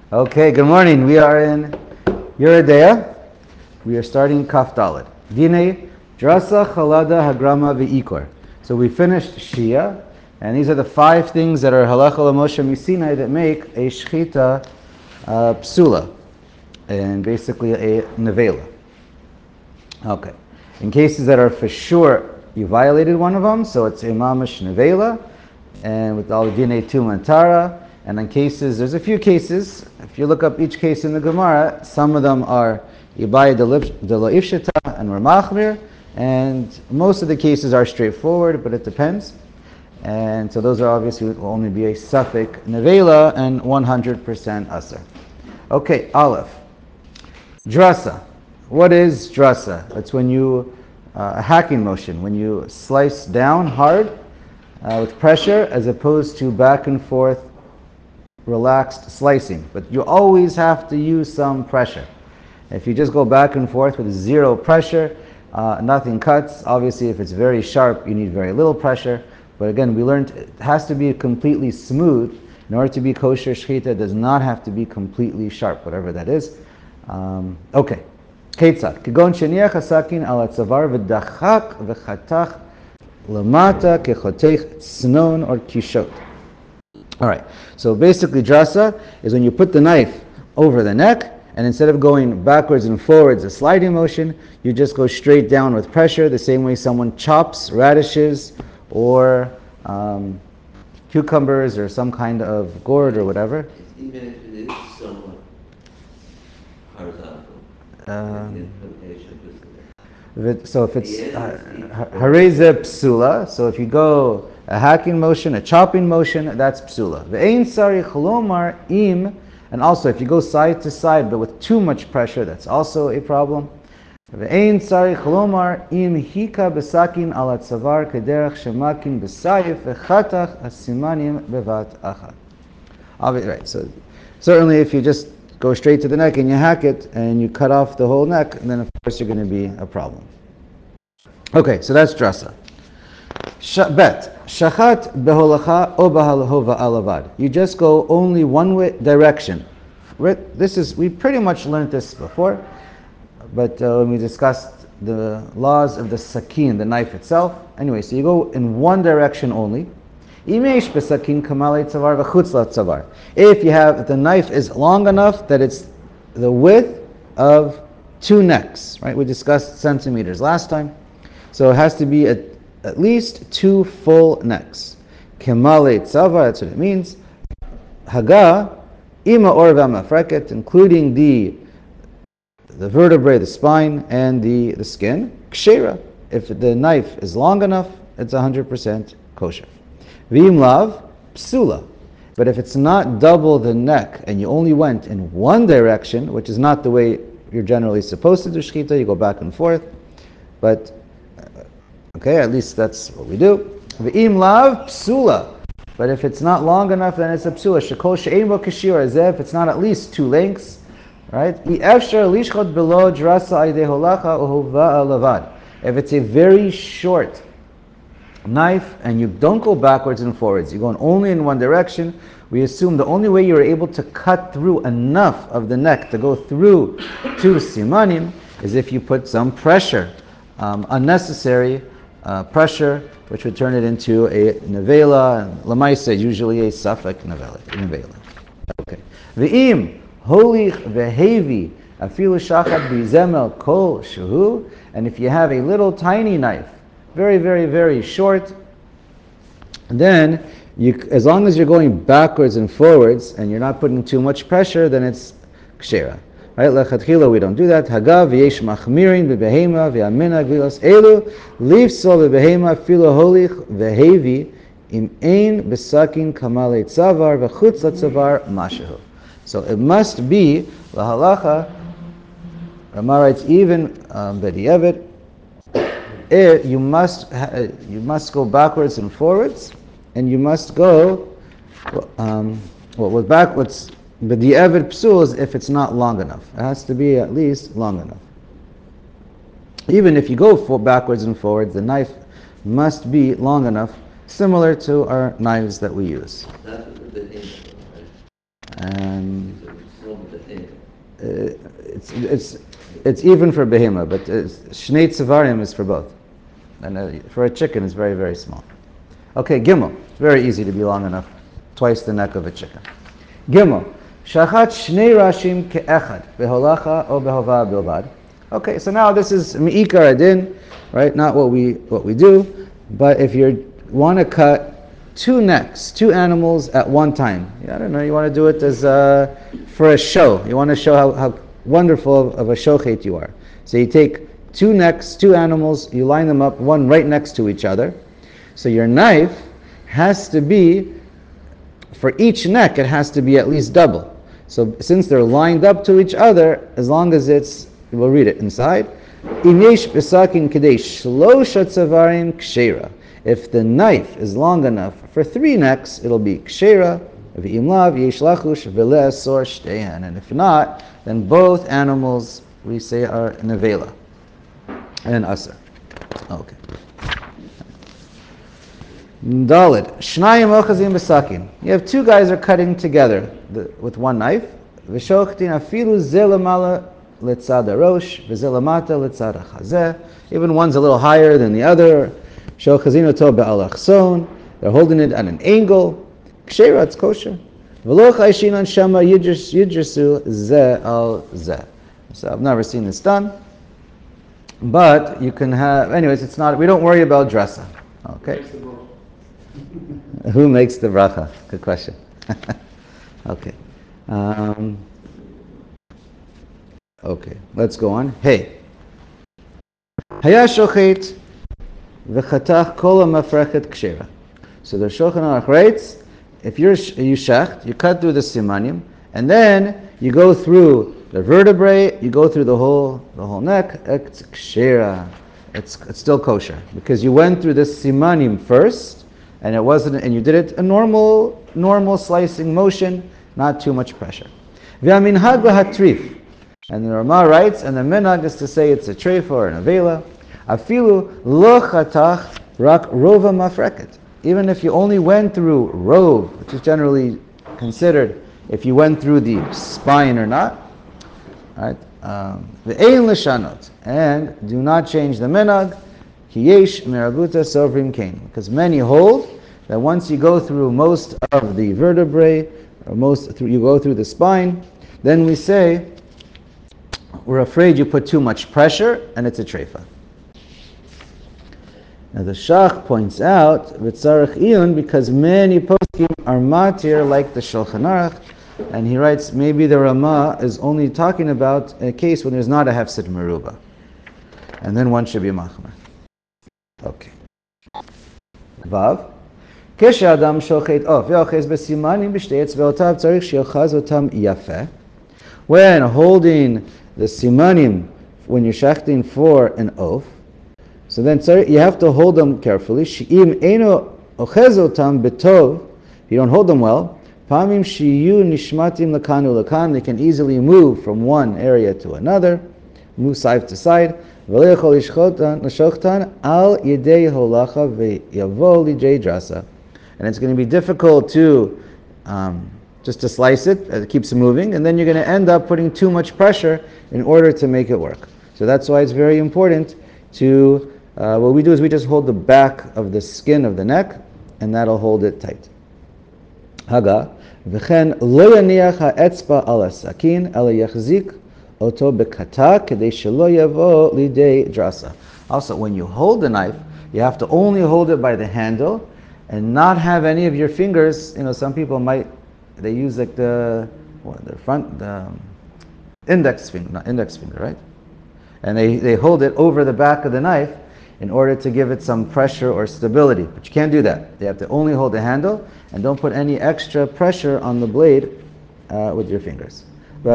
Okay, good morning. We are in Yeridea. We are starting Kaf Dalet. Dine, Drasa, Chalada, Hagrama, Ve'ikor. So we finished Shia, and these are the 5 things that are Halacha L'Moshe Misinai that make a Shechita Psula, and basically a Nevela. Okay. In cases that are for sure you violated one of them, so it's a Mamash Nevela, and with all the Dine Tum and Tara. And in cases, there's a few cases. If you look up each case in the Gemara, some of them are Ibai de lo Ifshita and Ramachmir, and most of the cases are straightforward, but it depends. And so those are obviously will only be a Suffolk Nevela and 100% Asr. Okay, Aleph. Drasa. What is drasa? It's when you, a hacking motion, when you slice down hard with pressure as opposed to back and forth relaxed slicing. But you always have to use some pressure. If you just go back and forth with zero pressure, nothing cuts. Obviously, if it's very sharp, you need very little pressure. But again, we learned it has to be completely smooth. In order to be kosher, shechita, it does not have to be completely sharp, whatever that is. Okay. Ketzad. Kigon sheniach hasakin al hatzavar v'dachak v'chatach lamata kechotech tznon or kishot. All right. So basically, drasa is when you put the knife over the neck, and instead of going backwards and forwards, a sliding motion, you just go straight down with pressure, the same way someone chops radishes or cucumbers or some kind of gourd or whatever. Even if it is somewhat horizontal. So if it's hareze psula, so if you go a hacking motion, a chopping motion, that's psula. Ve'ein sari chalomar im, and also if you go side to side but with too much pressure, that's also a problem. Ve'ein sari chalomar im hika besakin al hatzavar kederach shemakin besayif vechatach asimanim bevat achad. Right, so certainly if you just go straight to the neck and you hack it and you cut off the whole neck, then of course you're going to be a problem. Okay, so that's drasa. Bet. Shachat beholacha o bahalhova alavad. You just go only one way direction. We pretty much learned this before, but when we discussed the laws of the sakin, the knife itself. Anyway, so you go in one direction only. If the knife is long enough that it's the width of 2 necks, right? We discussed centimeters last time. So it has to be at least 2 full necks. Kemale tzavar, that's what it means. Haga, ima orva mafreket, including the vertebrae, the spine, and the skin. Kshera, if the knife is long enough, it's 100% kosher. V'im lav, psula. But if it's not double the neck and you only went in one direction, which is not the way you're generally supposed to do shechita, you go back and forth. But, okay, at least that's what we do. V'im lav, psula. But if it's not long enough, then it's a psula. Shekol she'ein bo kashir, as if it's not at least 2 lengths. Right? Ifshar lishchot below drasa aydei holacha uhova lavad. If it's a very short knife and you don't go backwards and forwards, you're going only in one direction, we assume the only way you're able to cut through enough of the neck to go through 2 simanim is if you put some pressure, unnecessary pressure, which would turn it into a nevela, and lamaisa, usually a suffix nevela. Okay. V'im holich vehevi afilu shachat bizemel kol shehu, and if you have a little tiny knife, very, very, very short, then as long as you're going backwards and forwards and you're not putting too much pressure, then it's kshera. Right? Lechatchila, we don't do that. Hagav v'yesh machmirin v'behema v'amina gvilas elu lifsol v'behema filo holich v'hevi im ein besakin kamale tzavar v'chutz latzavar mashahu. So it must be lahalacha. Rama writes even b'di'evet. You must go backwards and forwards, and you must go with backwards. But the evid psul is if it's not long enough. It has to be at least long enough. Even if you go backwards and forwards, the knife must be long enough, similar to our knives that we use. And So the egg. it's even for behema, but shnei tzevarim is for both. And for a chicken, it's very, very small. Okay, Gimel. It's very easy to be long enough. Twice the neck of a chicken. Gimel. Shachat shnei rashim ke'echad, beholacha o behova bilbad. Okay, so now this is mi'ikar adin, right? Not what we do, but if you want to cut two necks, two animals at one time, I don't know, you want to do it as for a show. You want to show how wonderful of a shochet you are. So you take two necks, two animals, you line them up, one right next to each other. So your knife has to be, for each neck, it has to be at least double. So since they're lined up to each other, as long as it's, we'll read it inside, Im yesh besakin kedei shlosha tzavarim kshera. If the knife is long enough for three necks, it'll be kshera, v'im lav yesh lachush v'le'asor shteihan. And if not, then both animals, we say, are nevela and asar. Okay. Dalid, shnayim ochazim besakin. You have two guys are cutting together with one knife. V'shochtin afilu zelamala letzad harosh, v'zelamata letzad hachazeh. Even one's a little higher than the other. Shochazin oto be'al achson. They're holding it at an angle. Kshera, it's kosher. V'lo chayshinan shama yidrisu zeh al zeh. So I've never seen this done. But you can have, anyways, it's not, we don't worry about dressa. Okay. Who makes the bracha? Good question. Okay. Okay, let's go on. Hey. Haya shochet v'chatach kol ha'mafrechet kshera. So the Shulchan Aruch writes, if you shecht, you cut through the simanim, and then you go through the vertebrae, you go through the whole neck, it's kshera. It's still kosher because you went through the simanim first, and it wasn't, and you did it a normal slicing motion, not too much pressure. V'aminhag b'hatrif, and the Rama writes, and the minhag is to say it's a treif or an avela. Afilu lo chatach rak rova mafreket. Even if you only went through rov, which is generally considered if you went through the spine or not, right? Ve'ein l'shanot, and do not change the minhag. Ki yesh merabuta sovrim kain, because many hold that once you go through most of the vertebrae, or you go through the spine, then we say we're afraid you put too much pressure and it's a treifa. Now the Shach points out v'tzarech iyun because many poskim are matir like the Shulchan Aruch, and he writes maybe the Rama is only talking about a case when there's not a hefsid meruba, and then one should be machmer. Okay. Vav. Keshe adam shochet of ve'ochez b'simanim b'shtei etzveotav tzarich she'ochaz otam yafeh. When holding the simanim, when you're shechting for an oaf, so then you have to hold them carefully. She'im eino ochez otam betov. If you don't hold them well, pamim shiyu nishmatim lakanu lakan. They can easily move from one area to another, move side to side. V'leichol yishchotan al yedei holacha ve'yavo lijei drasa. And it's going to be difficult to just to slice it as it keeps moving, and then you're going to end up putting too much pressure in order to make it work. So that's why it's very important to, what we do is we just hold the back of the skin of the neck, and that'll hold it tight. Haga, v'chen lo yaniach ha'etzba ala sakin, ela yachzik oto bekata, kedei shelo yavo lidei drasa. Also, when you hold the knife, you have to only hold it by the handle, and not have any of your fingers. Some people they use like the index finger, not index finger, right? And they hold it over the back of the knife in order to give it some pressure or stability. But you can't do that. They have to only hold the handle, and don't put any extra pressure on the blade with your fingers.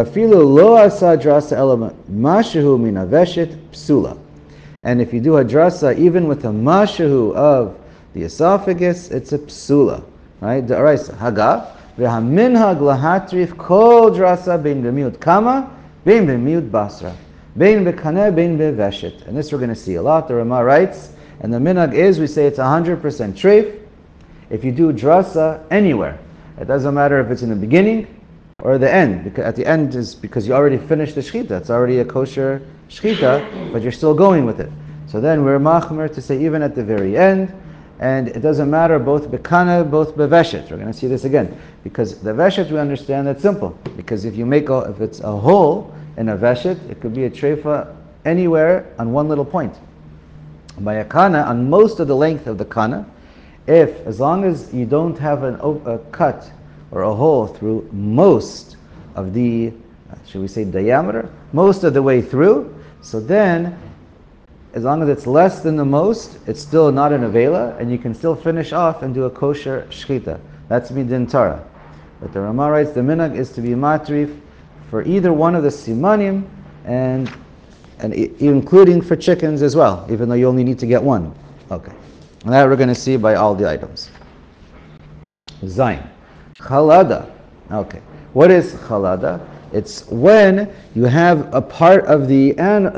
And if you do a drasa, even with a mashahu of the esophagus, it's a psula, right? The araisa haga v'haminhag lahatrif kol drasa bein b'miut kama bein b'miut basra bein b'kaneh bein b'veshet. And this we're going to see a lot. The Rama writes, and the minhag is we say it's 100% treif if you do drasa anywhere. It doesn't matter if it's in the beginning or the end. Because at the end is because you already finished the shechita. It's already a kosher shechita, but you're still going with it. So then we're machmer to say even at the very end, and it doesn't matter both bekana, both beveshet. We're going to see this again. Because the veshet, we understand that's simple. Because if it's a hole in a veshet, it could be a treifa anywhere on one little point. By a kana, on most of the length of the kana, as long as you don't have a cut or a hole through most of the, should we say diameter? Most of the way through, so then, as long as it's less than the most, it's still not an avela, and you can still finish off and do a kosher shchita. That's midin Torah. But the Rama writes, the minhag is to be matrif for either one of the simanim, and including for chickens as well, even though you only need to get one. Okay. And that we're going to see by all the items. Zayin. Chalada. Okay. What is chalada? It's when you have a part of the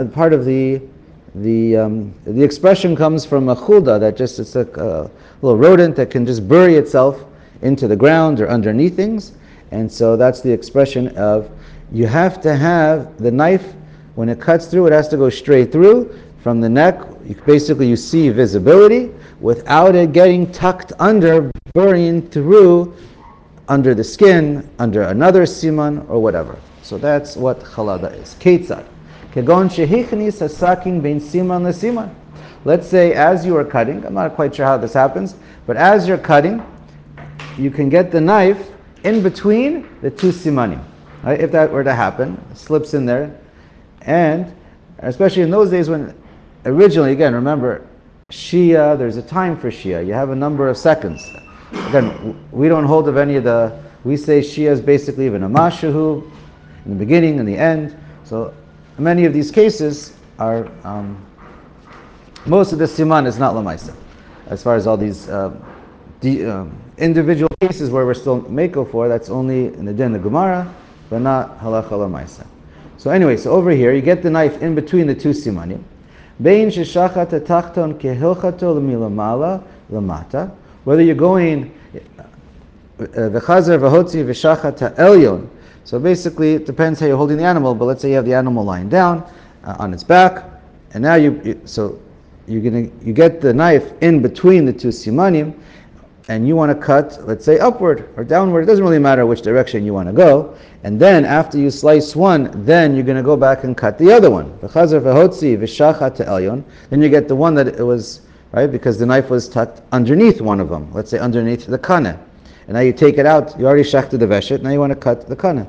expression comes from a chulda, that just it's a little rodent that can just bury itself into the ground or underneath things, and so that's the expression of you have to have the knife when it cuts through, it has to go straight through from the neck. You see visibility without it getting tucked under, burying through under the skin, under another siman or whatever. So that's what chalada is. Ketzad. Kegon shehichnis hasakin bein siman lesiman. Let's say as you are cutting, I'm not quite sure how this happens, but as you're cutting, you can get the knife in between the two simanim. Right? If that were to happen, it slips in there, and especially in those days when originally, again, remember, Shia, there's a time for Shia. You have a number of seconds. Again, we don't hold of any of we say Shia is basically even a mashahu, in the beginning and the end. So many of these cases are, most of the siman is not lamaisa. As far as all these individual cases where we're still meko for, that's only in the din of Gemara, but not halacha lamaisa. So anyway, so over here, you get the knife in between the two simanim. Bein sheshachat tachton kehilchato milamala lamata. Whether you're going v'chazer v'hotzi v'shachat elyon. So basically, it depends how you're holding the animal. But let's say you have the animal lying down on its back, and now you get the knife in between the two simanim, and you want to cut, let's say, upward or downward. It doesn't really matter which direction you want to go. And then after you slice one, then you're going to go back and cut the other one. Then you get the one that it was, right, because the knife was tucked underneath one of them. Let's say underneath the kana. And now you take it out, you already shachted the veshet, now you want to cut the kana.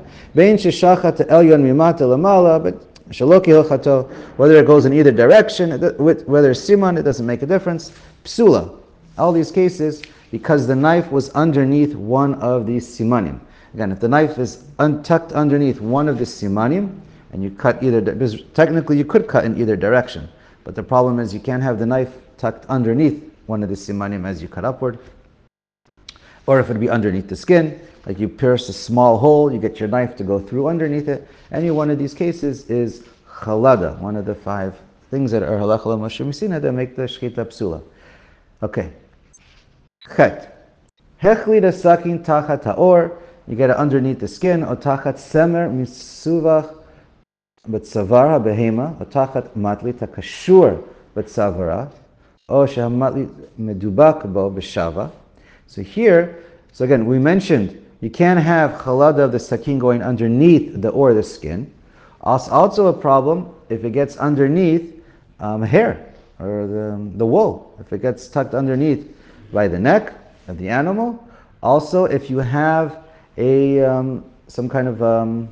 But whether it goes in either direction, whether it's siman, it doesn't make a difference. Psula. All these cases, because the knife was underneath one of these simanim. Again, if the knife is tucked underneath one of the simanim, and you cut because technically you could cut in either direction, but the problem is you can't have the knife tucked underneath one of the simanim as you cut upward. Or if it would be underneath the skin, like you pierce a small hole, you get your knife to go through underneath it. Any one of these cases is chalada, one of the 5 things that are halacha l'moshe misina that make the shchita psula. Okay. Chet. Hechlida sakin tachat haor. You get it underneath the skin. O tachat semer misuvach b'tzavara behema. O tachat matli takashur b'tzavara. O shehamatli medubak bo b'shava. So again, we mentioned you can't have chalada of the sakin going underneath the skin. Also a problem if it gets underneath hair or the wool. If it gets tucked underneath by the neck of the animal. Also, if you have some kind of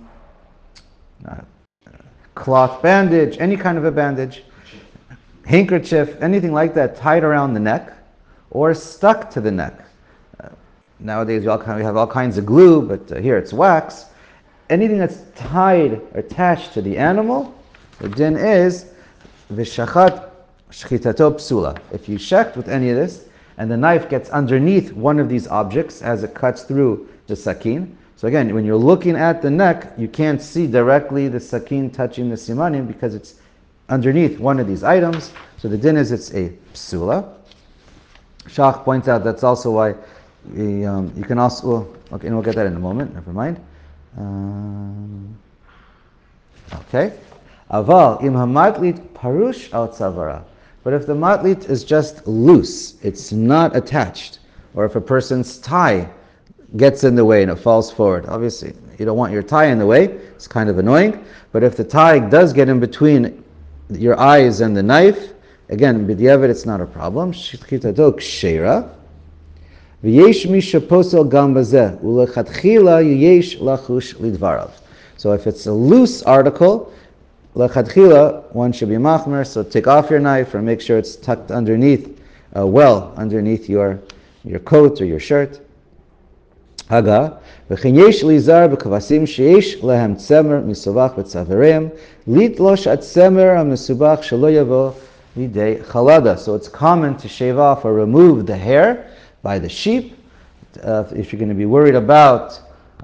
cloth bandage, any kind of a bandage, handkerchief, anything like that tied around the neck or stuck to the neck. Nowadays we have all kinds of glue, but here it's wax. Anything that's tied or attached to the animal, the din is v'shachat shchitato psula. If you shecht with any of this, and the knife gets underneath one of these objects as it cuts through the sakin. So again, when you're looking at the neck, you can't see directly the sakin touching the simanim because it's underneath one of these items. So the din is it's a psula. Shach points out that's also why you can also, okay, and we'll get that in a moment, never mind. Okay. Aval im hamatlit parush al tzavara. But if the matlit is just loose, it's not attached, or if a person's tie gets in the way and it falls forward, obviously you don't want your tie in the way, it's kind of annoying, but if the tie does get in between your eyes and the knife, again, b'diavad it's not a problem. Shchitato kshera. V'yesh mi sheposel gam bazeh, u'lechatchila yesh lachush lidvarav. So if it's a loose article, l'chadchila, one should be machmer, so take off your knife or make sure it's tucked underneath, well underneath your coat or your shirt. Haga, v'chen yesh lizar b'kavasim sheyesh lehem tzemer misuvach b'tzavereim, litlosh at tzemer ha-misubach shelo yavo lidei chalada. So it's common to shave off or remove the hair by the sheep, if you're going to be worried about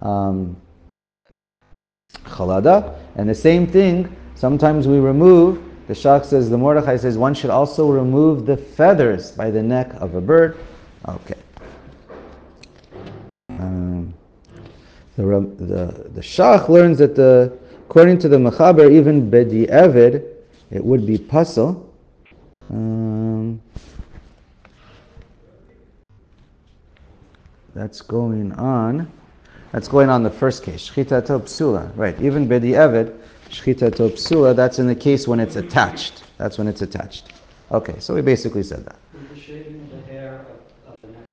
chalada. And the same thing, sometimes we remove, the Shach says, the Mordechai says, one should also remove the feathers by the neck of a bird. Okay. The Shach learns that according to the Mechaber, even b'di'evid, it would be pasul. That's going on the first case. Shchitato psula. Right. Even b'di'evid, shchitato psula, that's in the case when it's attached. That's when it's attached. Okay, so we basically said that. The shaving of the hair of the neck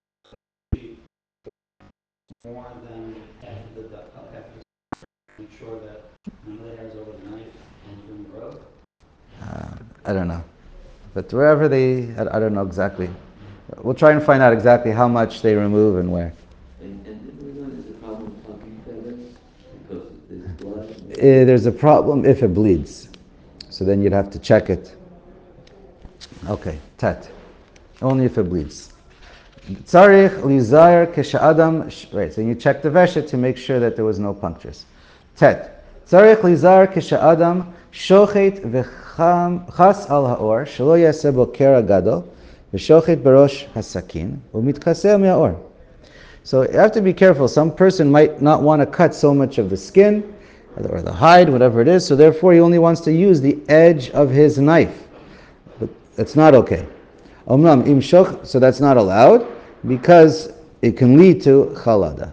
more than after the make sure that none of the hairs over the knife and from the road? I don't know. But wherever I don't know exactly. We'll try and find out exactly how much they remove and where. And is a problem with plucking feathers because there's blood? There's a problem if it bleeds. So then you'd have to check it. Okay, tet. Only if it bleeds. Tzarich lizayr kesha'adam. Right, so you check the veshet to make sure that there was no punctures. Tet. Tzarich lizayr kesha'adam shochet v'chas al ha'or shelo yaseh bo kera gadol v'shochet berosh hasakin u'mitkaseh me'or. So you have to be careful. Some person might not want to cut so much of the skin or the hide, whatever it is, so therefore he only wants to use the edge of his knife. But that's not okay. So that's not allowed because it can lead to chalada.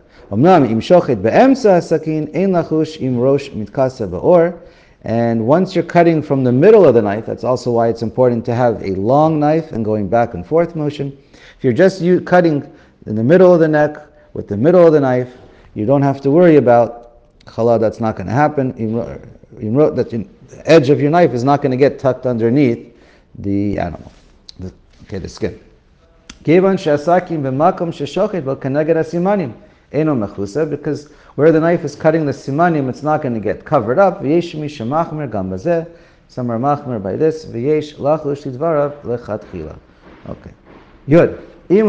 And once you're cutting from the middle of the knife, that's also why it's important to have a long knife and going back and forth motion. If you're just cutting in the middle of the neck with the middle of the knife, you don't have to worry about challah. That's not going to happen. You wrote that the edge of your knife is not going to get tucked underneath the animal, the skin. Because where the knife is cutting the simanim, it's not going to get covered up. Some are machmer by this. Okay. Good. If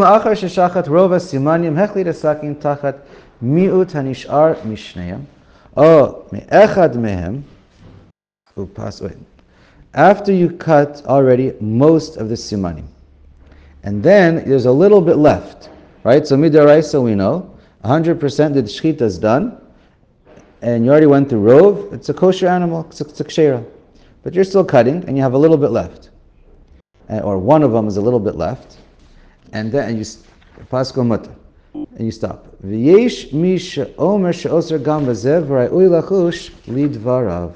after you cut already most of the simanim, and then there's a little bit left, right? So midaraisa we know 100% the shchita is done, and you already went through rov. It's a kosher animal, it's a kshera, but you're still cutting, and you have a little bit left, or one of them is a little bit left, and then you pasko mutter, and you stop. V'yesh mi she'omer she'oser gam b'zev v'ra'ui lachush lidvarav.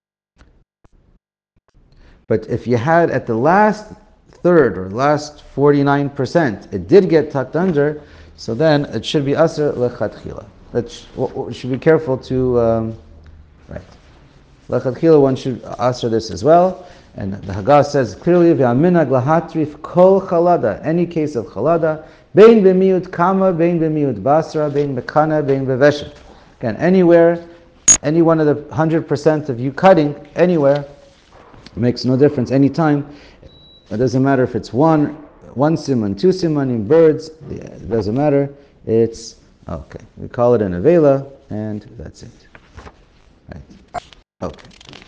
But if you had at the last third or last 49%, it did get tucked under, so then it should be aser lechatchila. We should be careful to, right. Lechatchila, one should aser this as well. And the Haggah says clearly, v'aminag lahatrif kol chalada, any case of chalada, bein b'miut kama, bein b'miut basra, bein b'kana, bein b'veshet. Again, anywhere, any one of the 100% of you cutting, anywhere, makes no difference, anytime. It doesn't matter if it's one siman, two simanim, birds, it doesn't matter. It's, okay, we call it an avela, and that's it. Right. Okay.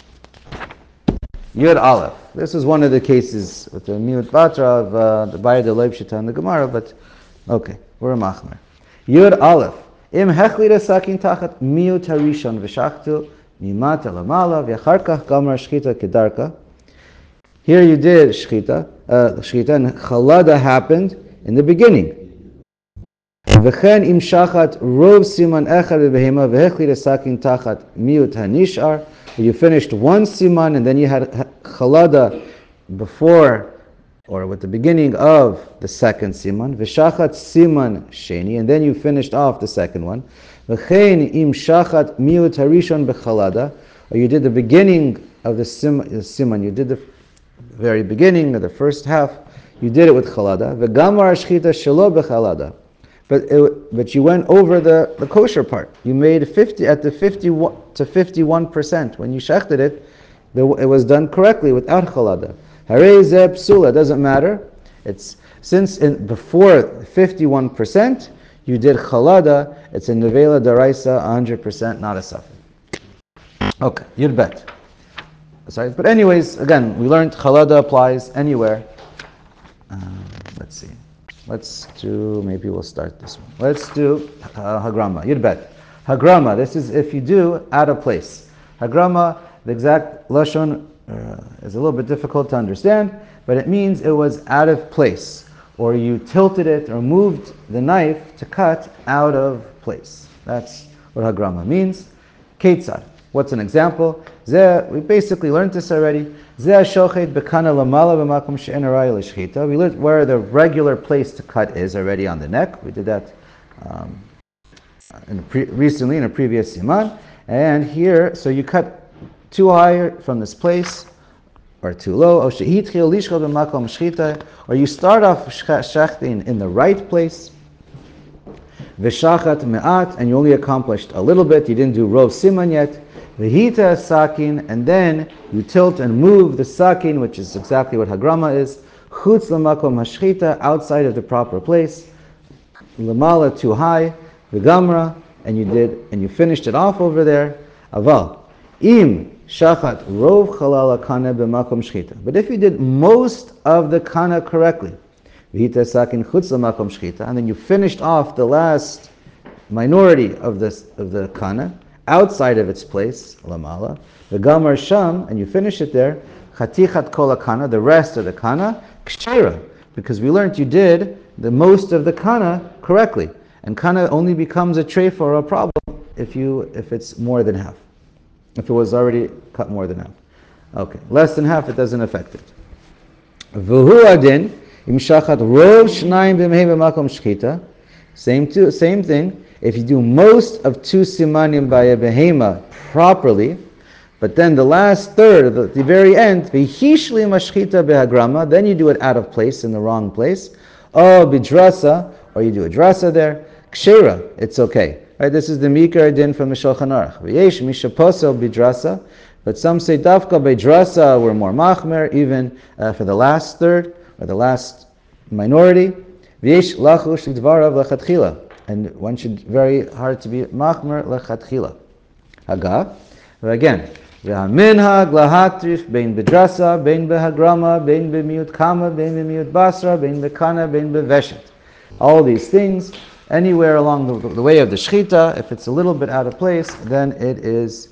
Yud Aleph. This is one of the cases with the miut batra of the Bayad Leib Shita and the Gemara, but okay, we're a machmer. Yud Aleph. Im hechlida sakin tachat miut harishon v'shachtu mimata lamala v'achar kach gamar shchita kedarka. Here you did shchita, and chalada happened in the beginning. V'chen im shachat rov siman echad v'behema v'hechlida sakin tachat miut hanishar. You finished one siman and then you had chalada before or with the beginning of the second siman. V'shachat siman sheni, and then you finished off the second one. V'chein im shachat miut harishon b'chalada, or you did the beginning of the siman. You did the very beginning of the first half. You did it with chalada. V'gamar shchita shelo b'chalada. But you went over the kosher part. You made 50 at the 51 to 51%. When you shechted it, it was done correctly without chalada. Harei zeh psula, doesn't matter. It's since before 51% you did chalada. It's a nevela daraisa 100%, not a safek. Okay, you'd bet. Sorry, but anyways, again, we learned chalada applies anywhere. Let's see. Let's do, maybe we'll start this one. Let's do hagrama. You'd bet. Hagrama, this is if you do out of place. Hagrama, the exact lashon is a little bit difficult to understand, but it means it was out of place, or you tilted it or moved the knife to cut out of place. That's what hagrama means. Ketzad. What's an example? We basically learned this already. We learned where the regular place to cut is already on the neck. We did that recently in a previous siman. And here, so you cut too high from this place, or too low. Or you start off shechting in the right place. V'shachat me'at, and you only accomplished a little bit. You didn't do rov siman yet. V'hita sakin, and then you tilt and move the sakin, which is exactly what hagrama is. Chutz l'makom hashchita, outside of the proper place. Lamala, too high. V'gamra, and you finished it off over there. Aval, im shachat rov chalala kana b'makom shchita. But if you did most of the kana correctly, v'hita sakin chutz l'makom shchita, and then you finished off the last minority of the kana, outside of its place, lamala, the gamar sham, and you finish it there, chatichat kol kana, the rest of the kana, kshera, because we learned you did the most of the kana correctly, and kana only becomes a treifa or a problem if it's more than half, if it was already cut more than half. Okay, less than half, it doesn't affect it. V'hu adin im shachat rov shnayim b'mehei b'makom shchita, same thing. If you do most of two simanim by a behema properly, but then the last third, the very end, v'hishli mashchita behagrama, then you do it out of place, in the wrong place, or bidrasa, or you do a drasa there, kshera, it's okay. Right, this is the mikar din from the Shulchan Aruch. V'yesh mishaposel bidrasa, but some say dafka bidrasa were more machmer, even for the last third, or the last minority. V'yesh lachush dvarav lechatchila. And one should very hard to be machmer lechatchila. Haga, again, v'haminhag lahatrif bein bedrasa, bein behagrama, bein b'miut kama, bein b'miut basra, bein b'kana, bein b'veshet. All these things, anywhere along the way of the shechita, if it's a little bit out of place, then it is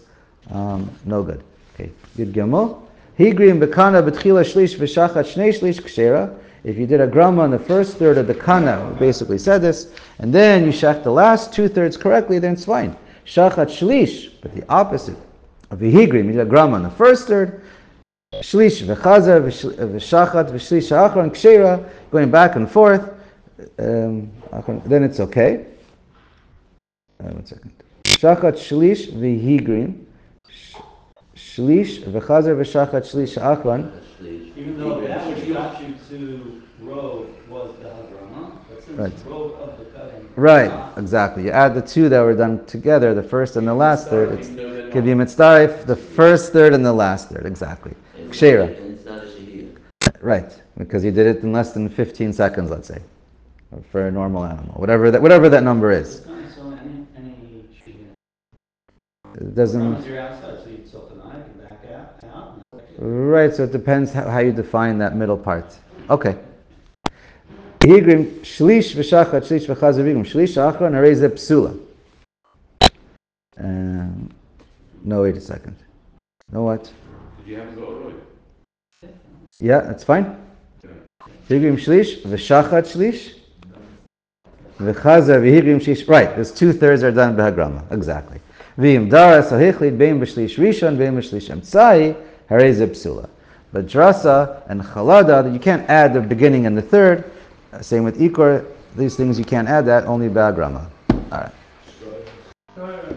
no good. Okay, Yud Gimel. Higrim b'kana b'tchila shlish v'shachat shnei shlish kshera. If you did a grama on the first third of the kana, we basically said this, and then you shach the last 2/3 correctly, then it's fine. Shachat shlish, but the opposite of v'higrim, you did a grama on the first third, shlish v'chazer v'shachat v'shlish ha'achron kshera, going back and forth, then it's okay. 1 second. Shachat shlish v'higrim, shlish v'chazer v'shachat shlish ha'achron. Even though that which got you to rov was the hagrama, but since rov of the cutting. Right, exactly. You add the two that were done together, the first and the last third. It could be mitzdarif, the first third and the last third, exactly. Kshera. And it's not a shahid. Right, because you did it in less than 15 seconds, let's say, for a normal animal, whatever that number is. So any It doesn't. you're outside, so you tilt the knife and back out. Right, so it depends how you define that middle part. Okay. Higrim shlish v'shachat shlish v'chazer v'higrim shlish achron harei zeh psula. No, wait a second. No what? Did you have to go early? Yeah, that's fine. Higrim shlish, v'shachat shlish, v'chazer v'higrim shlish. Right, there's 2/3 are done b'hagrama. Exactly. V'im dara sahichlit bein b'shlish rishon bein b'shlish emtzai harei ze psula. But drasa and chalada, you can't add the beginning and the third. Same with ikor. These things you can't add that, only b'hagrama. All right.